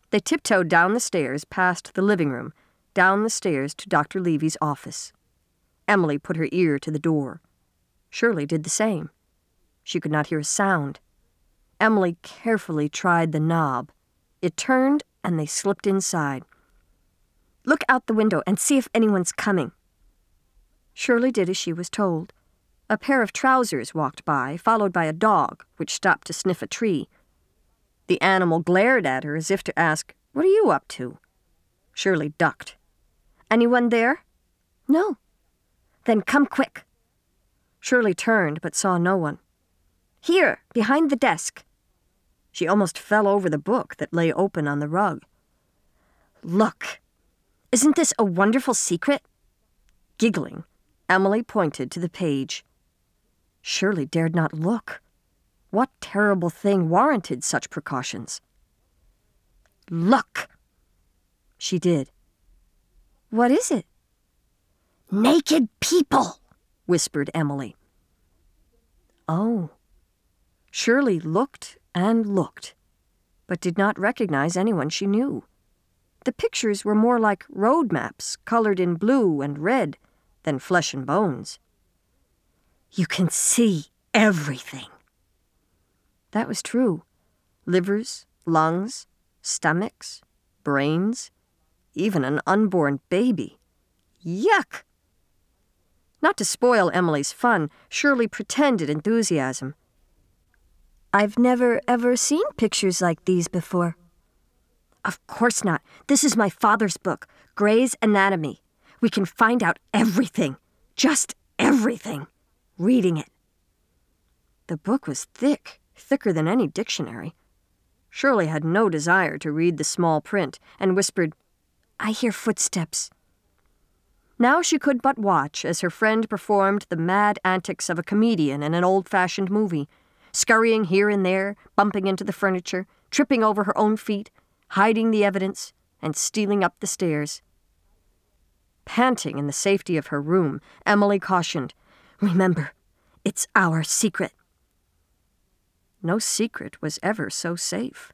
They tiptoed down the stairs past the living room, down the stairs to Dr. Levy's office. Emily put her ear to the door. Shirley did the same. She could not hear a sound. Emily carefully tried the knob. It turned, and they slipped inside. "Look out the window and see if anyone's coming." Shirley did as she was told. A pair of trousers walked by, followed by a dog, which stopped to sniff a tree. The animal glared at her as if to ask, "What are you up to?" Shirley ducked. "Anyone there?" "No." "Then come quick." Shirley turned but saw no one. "Here, behind the desk." She almost fell over the book that lay open on the rug. "Look! Isn't this a wonderful secret?" Giggling, Emily pointed to the page. Shirley dared not look. What terrible thing warranted such precautions? "Look!" She did. "What is it?" "Naked people," whispered Emily. Oh. Shirley looked and looked, but did not recognize anyone she knew. The pictures were more like road maps colored in blue and red than flesh and bones. "You can see everything." That was true. Livers, lungs, stomachs, brains, even an unborn baby. Yuck! Not to spoil Emily's fun, Shirley pretended enthusiasm. "I've never ever seen pictures like these before." "Of course not. This is my father's book, Gray's Anatomy. We can find out everything, just everything, reading it." The book was thick, thicker than any dictionary. Shirley had no desire to read the small print and whispered, "I hear footsteps." Now she could but watch as her friend performed the mad antics of a comedian in an old-fashioned movie, scurrying here and there, bumping into the furniture, tripping over her own feet, hiding the evidence, and stealing up the stairs. Panting in the safety of her room, Emily cautioned, "Remember, it's our secret." No secret was ever so safe.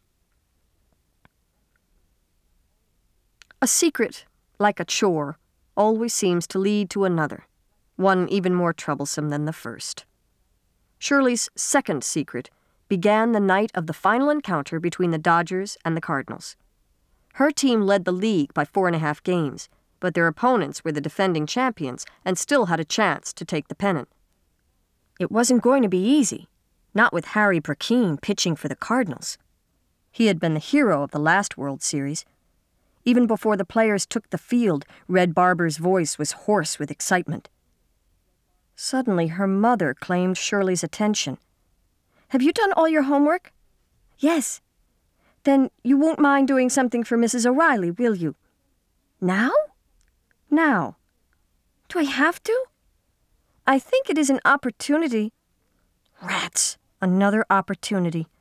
A secret, like a chore, always seems to lead to another, one even more troublesome than the first. Shirley's second secret began the night of the final encounter between the Dodgers and the Cardinals. Her team led the league by 4.5 games, but their opponents were the defending champions and still had a chance to take the pennant. It wasn't going to be easy, not with Harry Burkeen pitching for the Cardinals. He had been the hero of the last World Series. Even before the players took the field, Red Barber's voice was hoarse with excitement. Suddenly, her mother claimed Shirley's attention. "Have you done all your homework?" "Yes." "Then you won't mind doing something for Mrs. O'Reilly, will you?" "Now?" "Now." "Do I have to?" "I think it is an opportunity." Rats! Another opportunity.